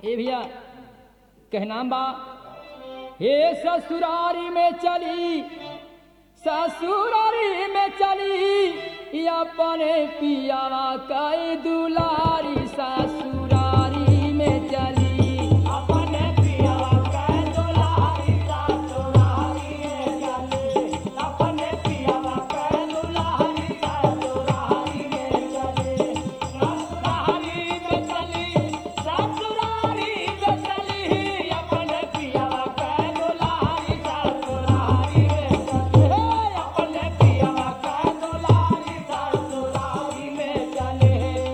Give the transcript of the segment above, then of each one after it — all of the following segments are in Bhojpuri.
ए भैया कहना बा हे ससुरारी में चली ससुरारी में चली अपने पियावा कई दुलारी ससुरारी में चली अपने पियावा कई दुलारी ससुरारी में चली अपने पियावा कई दुलारी ससुरारी में चली ससुरारी में चली ससुरारी में चली अपने पियावा कई दुलारी ससुरारी में चली अपने पियावा कई दुलारी ससुरारी में चली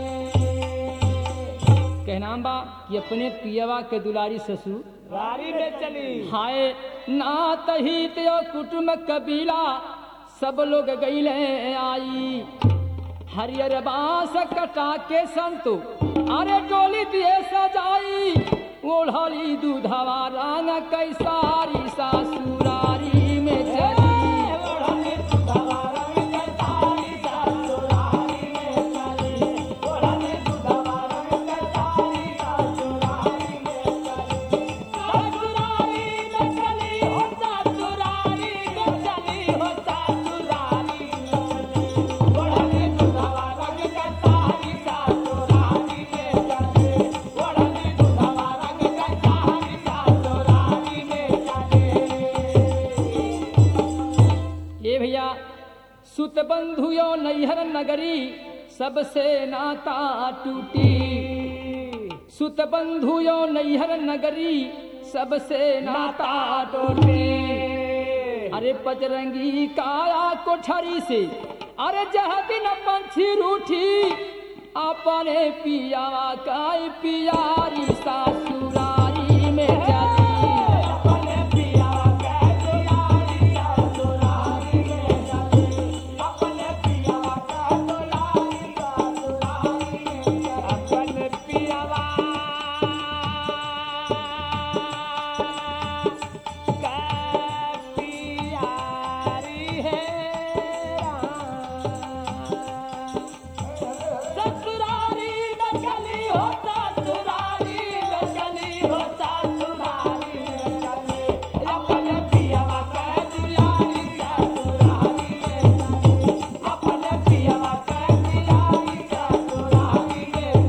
कहना बा कि अपने पियावा के दुलारी ससुर रारी में चली हाय नात हित कुटुंब कबीला सब लोग गईले आई हरियर बांस कटा के संतो अरे डोली दिए सजाई ओढ़ली दूधवा रंग कैसारी ससुरारी में चली ओढ़नी दुधवा रंग कैसारी ससुरारी में चली ओढ़नी दुधवा रंग कैसारी ससुरारी में चली ससुरारी में चली हो ससुरारी में चली हो ससुरारी में चली ओढ़नी दुधवा रंग कैसारी ससुरारी में चली ओढ़नी दुधवा रंग कैसारी ससुरारी में चली ये भैया सुत बंधुयो नैहर नगरी सबसे नाता टूटी सुत बंधुयो नैहर नगरी सबसे नाता टूटी अरे पजरंगी काया कोठरी से अरे जह दिन पंछी रूठी अपने पियावा काई पियारी ससुरारी में चली अपने पियावा कई दुलारी ससुरारी में चली अपने पियावा कई दुलारी ससुरारी में चली अपने पियावा कई पियारी है ससुरारी में चली हो ससुरारी में चली हो ससुरारी में चली अपने पियावा कई दुलारी ससुरारी में चली अपने पियावा कई दुलारी ससुरारी में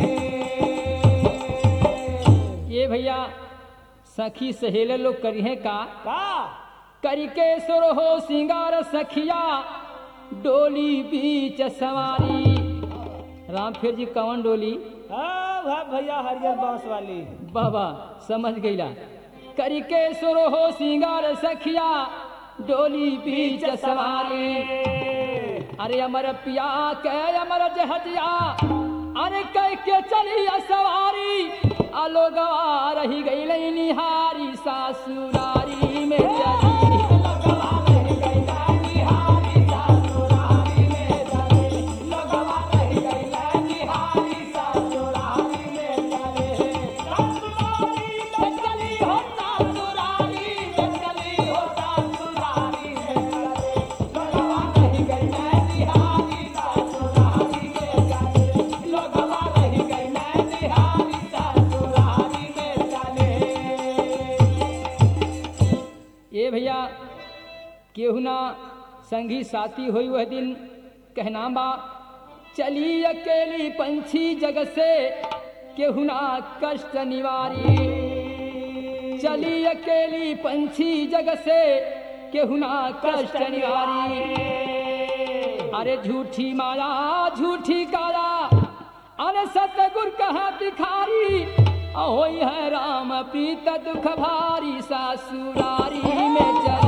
चली ये भैया सखी सहेले लोग करिहे का का करिके सुर हो सिंगार सखिया डोली बीच सवारी राम फिर जी कवन डोली हाँ भैया हरियर बांस वाली बाबा समझ गईला करिके सुर हो सिंगार सखिया डोली बीच सवारी अरे अमर पिया के अमर जहजिया अरे कह के चली सवारी आलोगवा रही गई निहारी ससुरारी में चली लगवा रही गई निहारी ससुरारी में चली लगवा रही गई निहारी ससुरारी में चली ससुरारी में चली हो ससुरारी में चली हो ससुरारी में चली लगवा रही गई निहारी ससुरारी में चली लगवा रही गई निहारी ससुरारी में चली ये भैया केहू ना संगी साथी हुई वह दिन कहना बा चली अकेली पंछी जग से केहू ना कष्ट निवारी चली अकेली पंछी जग से केहू ना कष्ट निवारी अरे झूठी माया झूठी काया अरे सतगुर कहा भिखारी होई है राम प्रीत दुख भारी ससुरारी में चली